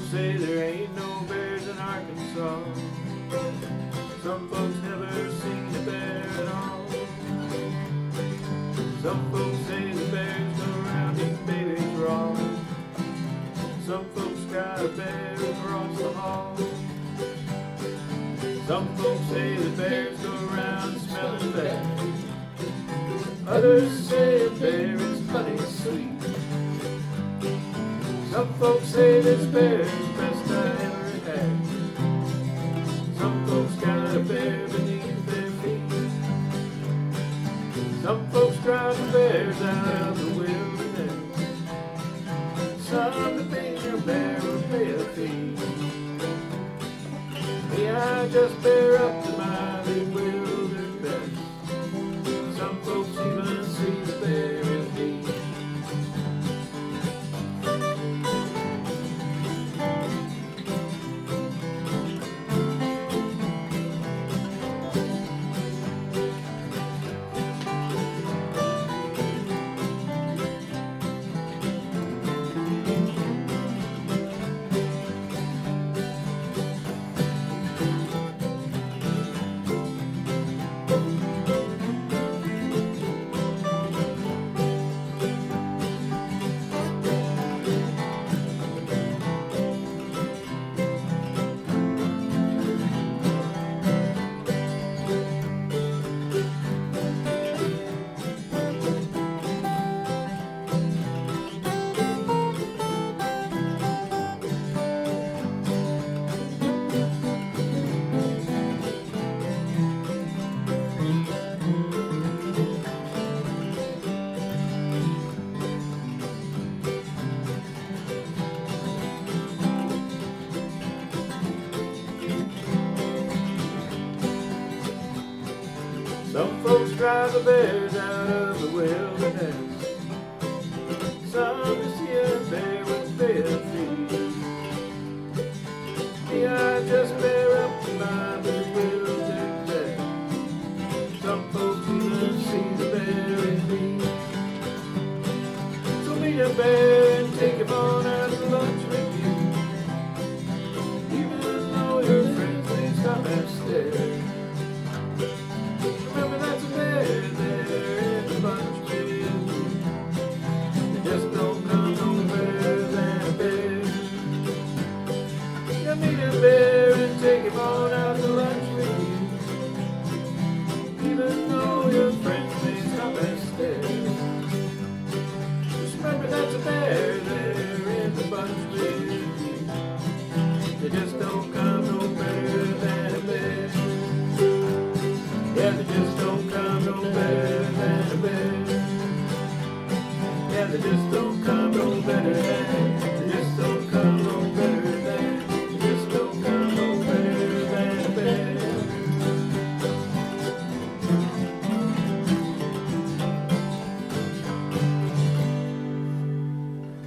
say there ain't no bears in Arkansas. Some folks never seen a bear at all. Some folks say the bears go around eating babies raw. Some folks got a bear across the hall. Some folks say the bears go around smelling bad. Others say a bear is honey sweet. Some folks say this bear is the best I ever had. Some folks got a bear beneath their feet. Some folks drive the bears out of the wilderness. Some to being a bear will pay a fee. Me, I just bear up to my bewildered best. Some folks even see the bear in me. Some folks drive the bears out of the wilderness. Some to see a bear